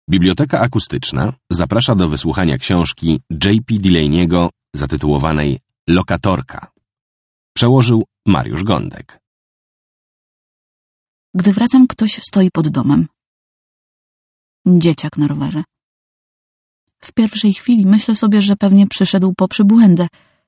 Biblioteka Akustyczna zaprasza do wysłuchania książki J.P. Delaney'ego zatytułowanej Lokatorka. Przełożył Mariusz Gądek. Gdy wracam, ktoś stoi pod domem. Dzieciak na rowerze. W pierwszej chwili myślę sobie, że pewnie przyszedł po przybłędę,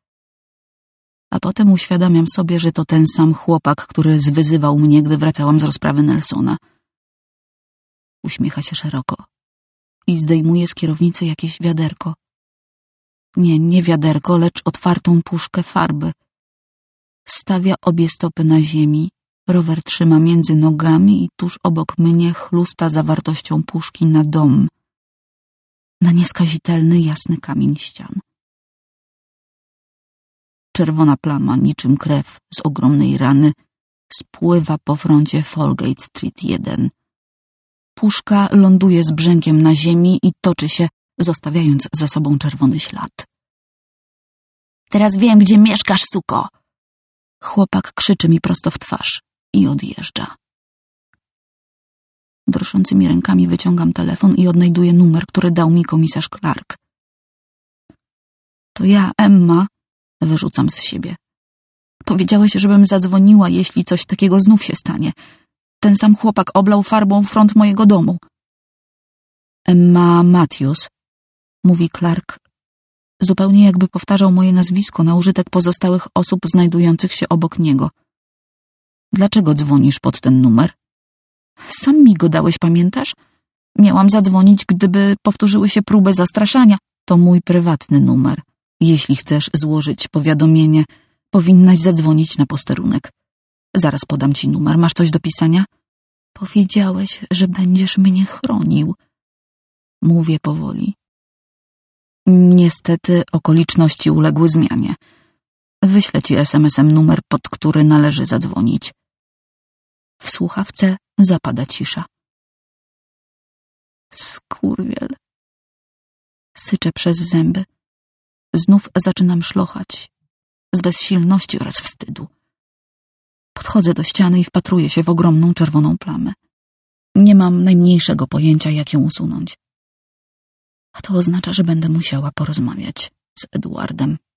a potem uświadamiam sobie, że to ten sam chłopak, który zwyzywał mnie, gdy wracałam z rozprawy Nelsona. Uśmiecha się szeroko i zdejmuje z kierownicy jakieś wiaderko. Nie wiaderko, lecz otwartą puszkę farby. Stawia obie stopy na ziemi, rower trzyma między nogami i tuż obok mnie chlusta zawartością puszki na dom, na nieskazitelny, jasny kamień ścian. Czerwona plama, niczym krew z ogromnej rany, spływa po froncie Folgate Street 1. Puszka ląduje z brzękiem na ziemi i toczy się, zostawiając za sobą czerwony ślad. Teraz wiem, gdzie mieszkasz, suko! Chłopak krzyczy mi prosto w twarz i odjeżdża. Drżącymi rękami wyciągam telefon i odnajduję numer, który dał mi komisarz Clark. To ja, Emma, wyrzucam z siebie. Powiedziałeś, żebym zadzwoniła, jeśli coś takiego znów się stanie. Ten sam chłopak oblał farbą front mojego domu. Emma Matthews, mówi Clark, zupełnie jakby powtarzał moje nazwisko na użytek pozostałych osób znajdujących się obok niego. Dlaczego dzwonisz pod ten numer? Sam mi go dałeś, pamiętasz? Miałam zadzwonić, gdyby powtórzyły się próby zastraszania. To mój prywatny numer. Jeśli chcesz złożyć powiadomienie, powinnaś zadzwonić na posterunek. Zaraz podam ci numer. Masz coś do pisania? Powiedziałeś, że będziesz mnie chronił. Mówię powoli. Niestety okoliczności uległy zmianie. Wyślę ci SMS-em numer, pod który należy zadzwonić. W słuchawce zapada cisza. Skurwiel. Syczę przez zęby. Znów zaczynam szlochać. Z bezsilności oraz wstydu. Podchodzę do ściany i wpatruję się w ogromną czerwoną plamę. Nie mam najmniejszego pojęcia, jak ją usunąć. A to oznacza, że będę musiała porozmawiać z Edwardem.